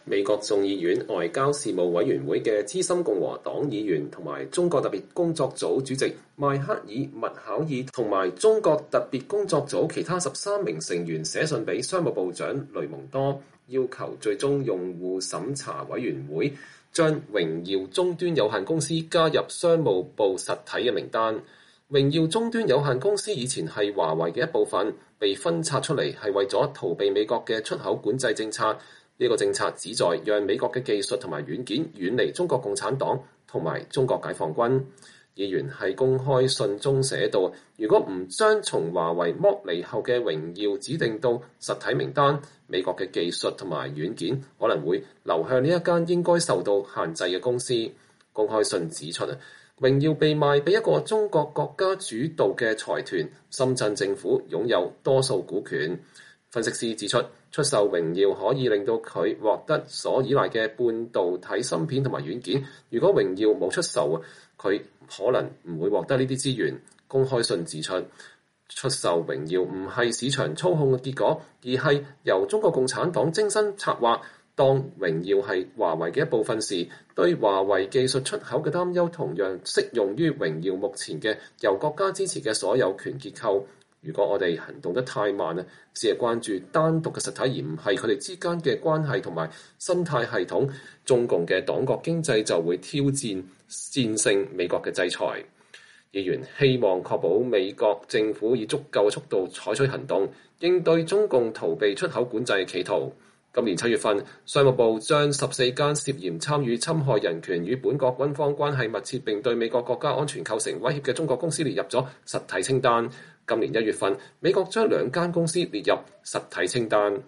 美國眾議院外交事務委員會嘅資深共和黨議員同埋中國特別工作組主席邁克爾·麥考爾同埋中國特別工作組其他13名成員寫信俾商務部長雷蒙多，要求最終用戶審查委員會將榮耀終端有限公司加入商務部實體嘅名單。榮耀終端有限公司以前係華為嘅一部分，被分拆出嚟係為咗逃避美國嘅出口管制政策。呢個政策旨在讓美國嘅技術同埋軟件遠離中國共產黨同埋中國解放軍。議員喺公開信中寫道：如果唔將從華為剝離後嘅榮耀指定到實體名單，美國嘅技術同埋軟件可能會流向呢一間應該受到限制嘅公司。公開信指出，榮耀被賣俾一個中國國家主導嘅財團，深圳政府擁有多數股權。分析師指出，出售榮耀可以令到佢獲得所依賴嘅半導體芯片同埋軟件。如果榮耀冇出售，佢可能唔會獲得呢啲資源。公開信指出，出售榮耀唔係市場操控嘅結果，而係由中國共產黨精心策劃。當榮耀係華為嘅一部分時，對華為技術出口嘅擔憂同樣適用於榮耀目前嘅由國家支持嘅所有權結構。如果我哋行動得太慢啊，只係關注單獨嘅實體而唔係佢哋之間嘅關係同埋生態系統，中共嘅黨國經濟就會戰勝美國嘅制裁。議員希望確保美國政府以足夠嘅速度採取行動，應對中共逃避出口管制嘅企圖。今年7月份，商務部將14間涉嫌參與侵害人權與本國軍方關係密切並對美國國家安全構成威脅嘅中國公司列入咗實體清單。今年1月份，美國將2間公司列入實體清單。